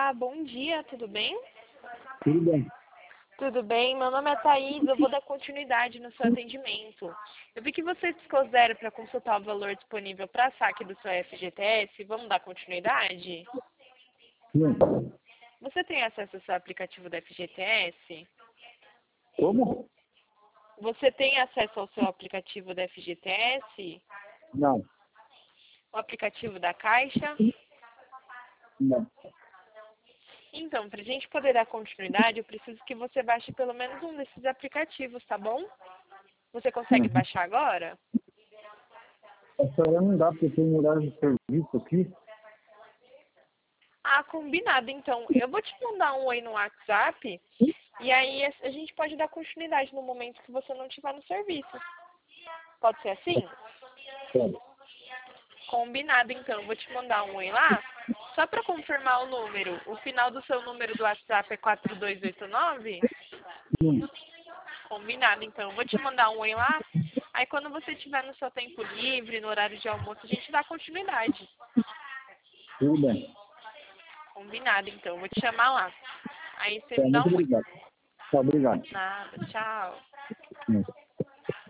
Olá, bom dia, tudo bem? Tudo bem. Tudo bem, meu nome é Thaís, eu vou dar continuidade no seu atendimento. Eu vi que você discou zero para consultar o valor disponível para saque do seu FGTS, vamos dar continuidade? Sim. Você tem acesso ao seu aplicativo da FGTS? Como? Você tem acesso ao seu aplicativo da FGTS? Não. O aplicativo da Caixa? Não. Então, para a gente poder dar continuidade, eu preciso que você baixe pelo menos um desses aplicativos, tá bom? Você consegue Uhum. baixar agora? Essa hora não dá porque eu tenho horário de serviço aqui. Ah, combinado. Então, eu vou te mandar um oi no WhatsApp e aí a gente pode dar continuidade no momento que você não estiver no serviço. Pode ser assim? Pode. Combinado, então. Eu vou te mandar um oi lá. Só para confirmar o número, o final do seu número do WhatsApp é 4289? Sim. Combinado, então. Eu vou te mandar um oi lá. Aí quando você estiver no seu tempo livre, no horário de almoço, a gente dá continuidade. Tudo bem. Combinado, então. Eu vou te chamar lá. Aí você Tá, me dá muito um oi. obrigado. Tá, obrigado. Nada, tchau. Sim.